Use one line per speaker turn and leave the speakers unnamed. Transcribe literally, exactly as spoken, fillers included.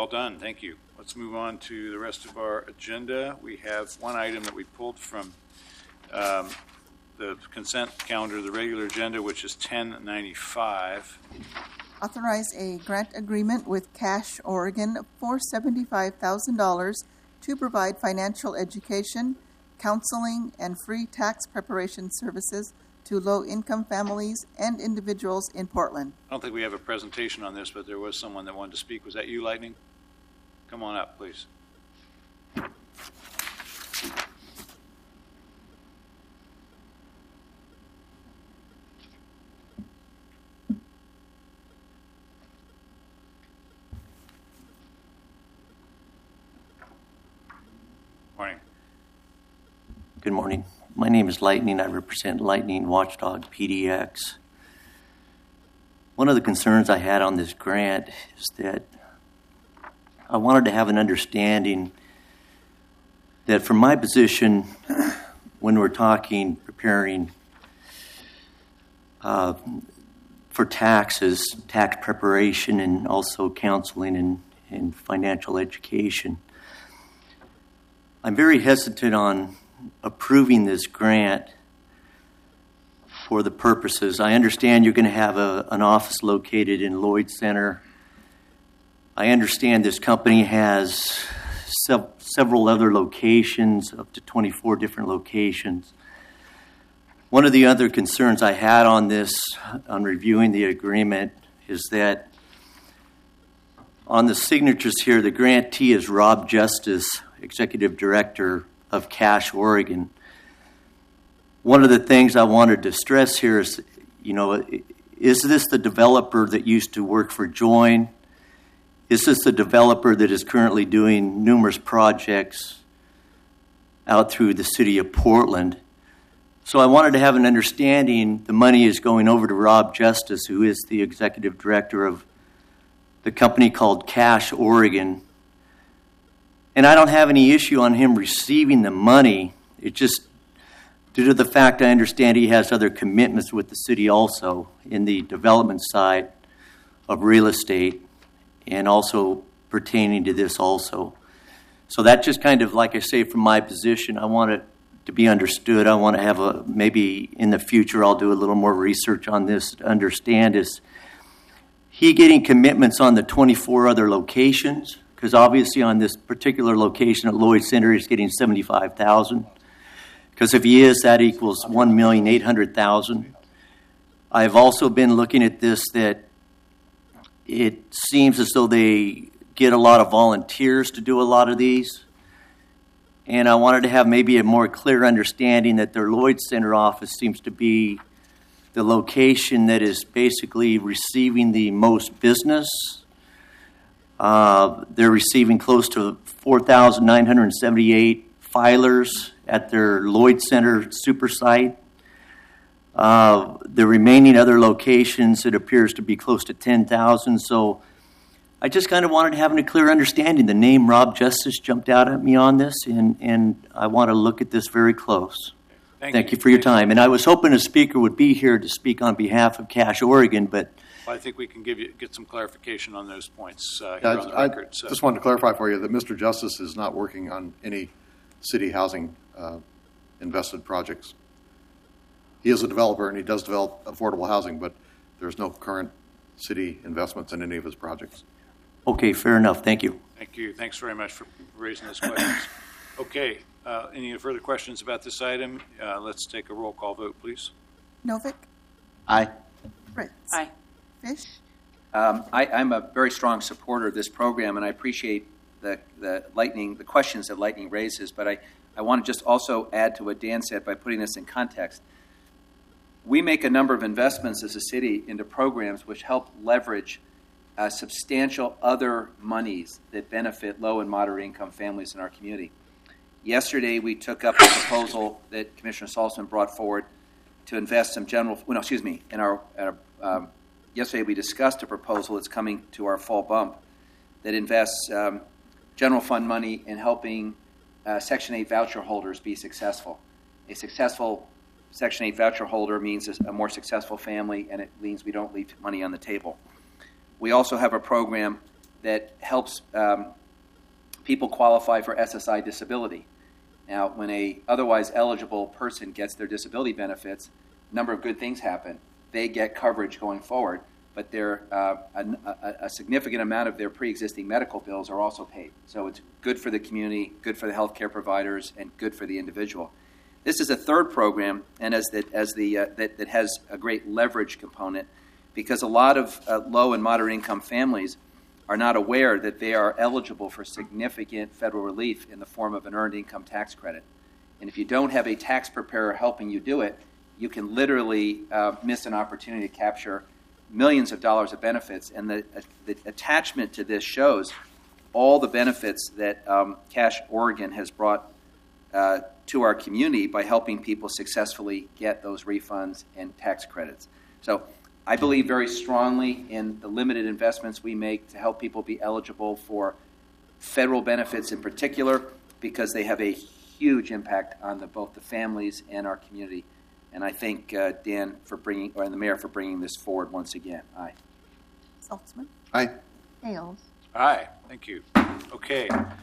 Well done. Thank you. Let's move on to the rest of our agenda. We have one item that we pulled from um, the consent calendar, the regular agenda, which is ten ninety-five.
Authorize a grant agreement with Cash Oregon for seventy-five thousand dollars to provide financial education, counseling, and free tax preparation services to low-income families and individuals in Portland.
I don't think we have a presentation on this, but there was someone that wanted to speak. Was that you, Lightning? Come on up, please. Morning.
Good morning. My name is Lightning. I represent Lightning Watchdog P D X. One of the concerns I had on this grant is that I wanted to have an understanding that from my position, when we're talking, preparing uh, for taxes, tax preparation, and also counseling and, and financial education, I'm very hesitant on approving this grant for the purposes. I understand you're going to have a, an office located in Lloyd Center. I understand this company has sev- several other locations, up to twenty-four different locations. One of the other concerns I had on this, on reviewing the agreement, is that on the signatures here, the grantee is Rob Justice, Executive Director of Cash Oregon. One of the things I wanted to stress here is, you know, is this the developer that used to work for Join? Is this the developer that is currently doing numerous projects out through the city of Portland? So I wanted to have an understanding. The money is going over to Rob Justice, who is the Executive Director of the company called Cash Oregon. And I don't have any issue on him receiving the money. It just, due to the fact I understand he has other commitments with the city also in the development side of real estate and also pertaining to this also. So that just kind of, like I say, from my position, I want it to be understood. I want to have a, maybe in the future I'll do a little more research on this to understand, is he getting commitments on the twenty-four other locations? Because obviously on this particular location at Lloyd Center, he's getting seventy-five thousand dollars. Because if he is, that equals one million eight hundred thousand dollars. I've also been looking at this, that it seems as though they get a lot of volunteers to do a lot of these. And I wanted to have maybe a more clear understanding that their Lloyd Center office seems to be the location that is basically receiving the most business. Uh, they're receiving close to four thousand nine hundred seventy-eight filers at their Lloyd Center super site. Uh, the remaining other locations, it appears to be close to ten thousand. So I just kind of wanted to have a clear understanding. The name Rob Justice jumped out at me on this, and, and I want to look at this very close.
Thank,
Thank
you.
you for your
Thank
time.
you.
And I was hoping a speaker would be here to speak on behalf of Cash Oregon, but
Well, I think we can give you get some clarification on those points uh, here
Yeah,
on the
I,
record. So.
I just wanted to clarify for you that Mister Justice is not working on any city housing uh, invested projects. He is a developer and he does develop affordable housing, but there's no current city investments in any of his projects.
okay, fair enough. Thank you.
Thank you. Thanks very much for raising those questions. Okay. Uh, any further questions about this item? Uh, let's take a roll call vote, please.
Novick,
Aye.
Fritz,
Aye.
Fish,
Um, I, I'm a very strong supporter of this program, and I appreciate the, the lightning, the questions that Lightning raises. But I, I want to just also add to what Dan said by putting this in context. We make a number of investments as a city into programs which help leverage uh, substantial other monies that benefit low and moderate income families in our community. Yesterday, we took up a proposal that Commissioner Saltzman brought forward to invest some general, well, no, excuse me, in our, our um, yesterday we discussed a proposal that's coming to our fall bump that invests um, general fund money in helping uh, Section eight voucher holders be successful. A successful Section eight voucher holder means a more successful family, and it means we don't leave money on the table. We also have a program that helps um, people qualify for S S I disability. Now, when a otherwise eligible person gets their disability benefits, a number of good things happen. They get coverage going forward, but their, uh, a, a, a significant amount of their pre-existing medical bills are also paid. So it's good for the community, good for the healthcare providers, and good for the individual. This is a third program, and as that as the uh, that, that has a great leverage component, because a lot of uh, low and moderate income families are not aware that they are eligible for significant federal relief in the form of an earned income tax credit. And if you don't have a tax preparer helping you do it, you can literally uh, miss an opportunity to capture millions of dollars of benefits. And the, uh, the attachment to this shows all the benefits that um, Cash Oregon has brought uh, to our community by helping people successfully get those refunds and tax credits. So I believe very strongly in the limited investments we make to help people be eligible for federal benefits in particular, because they have a huge impact on the, both the families and our community. And I thank uh, Dan for bringing, or the mayor for bringing this forward once again. Aye.
Saltzman.
Aye.
Hales.
Aye, thank you. Okay,